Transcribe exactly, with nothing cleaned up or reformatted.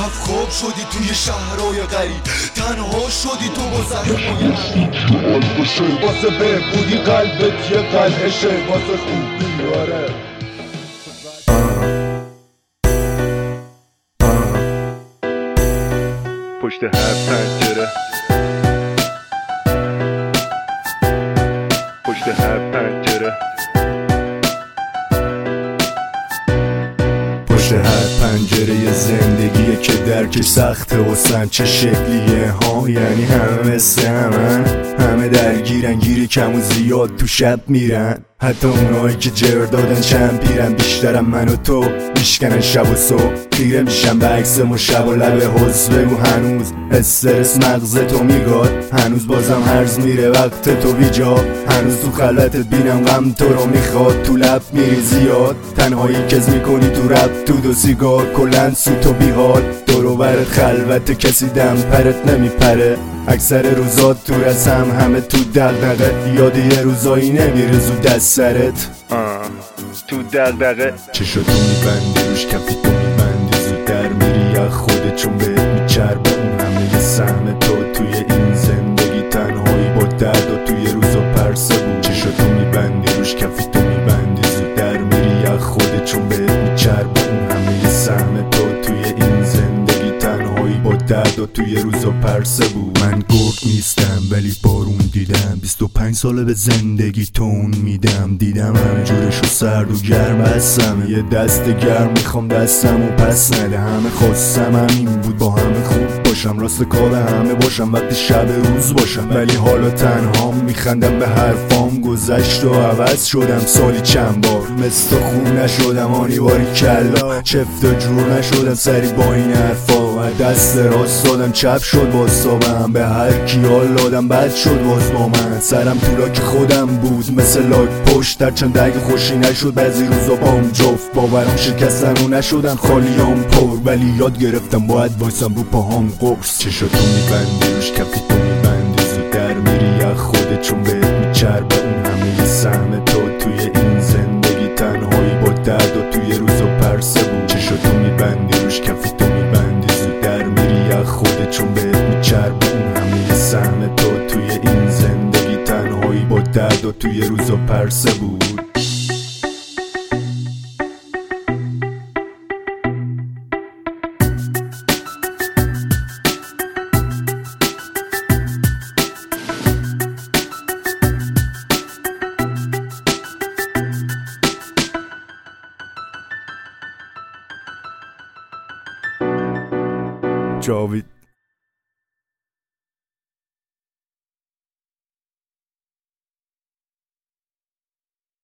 کف خواب شدی توی شهرهای غریب، تنها شدی تو با زخمای عمیق. واسه بهبودی قلبت یه قلعشه، واسه خوبی آره. پشت هر پنجره، پشت هر پنجره، پشت هر پنجره زندگیه که درکش سخته و سن چه شکلیه ها. یعنی همه مثل همه، همه درگیرن، گیری کم و زیاد تو شب میرن. حتی اونایی که جر دادن چند پیرن، بیشترم من و تو میشکنن شب و صبح. خیره میشن به عکس ما شب و لب حوض. بگو هنوز استرس مغز تو میگاد، هنوز بازم هرز میره وقت تو بیجا. هنوز تو خلوتت بینم غم تو رو میخواد، تو لب میری زیاد. تنهایی کز میکنی تو رب تو دو سیگار، کلن سو تو بیحال. دورو برت خلوت کسی دم پرت نمیپره. اکثر روزات تو رسم همه تو دغدغه، یاد یه روزایی نمیره زود دست سرت. تو دغدغه چشاتو میبندی روش کفی تو میبندی، زود در میری از خودت چون بهت میچربه اون همه سهم تو توی این زندگی. تنهایی با درد و توی روزا پرسه بود. چشاتو میبندی روش کفی تو میبندی، زود در میری از خودت چون بهت میچربه اون همه سهم تو توی این زندگی. تنهایی با درد و توی روزا پرسه بود. من گرگ نیستم ولی بارون دیدم، بیست و پنج ساله به زندگی تون میدم. دیدم همه جورشو سرد و گرم هستم، یه دست گرم میخوام دستم و پس نده. همه خواستم همین بود با همه خوب باشم، راست کار همه باشم وقتی شب روز باشم. ولی حالا تنها میخندم به حرفام، گذشت و عوض شدم سالی چند بار. مثل خوب نشدم آنی باری کلا، چفت و جور نشدم سری با این حرفا. دست راست دادم چپ شد باستابم، به هر کی حال دادم بد شد باز با من. سرم تو لاک خودم بود مثل لاک پشت، در چند دگ خوشی نشد بعضی روزا بام جفت. باورم شکستن و نشدن خالیام پر، ولی یاد گرفتم باید بایستم رو پاهام قرص. چشاتو میبندی روش کفی تو میبندی، زود در میری از خودت چون بهت میچربه اون همه سهم تو توی این زندگی. تنهایی با درد و توی روزا پرسه بود. چشاتو میبندی روش کفی تو میبندی، زود در میری از خودت چون بهت میچربه اون همه سهم تو توی این زندگی. تنهایی با درد و توی روزا پرسه بود. جاوید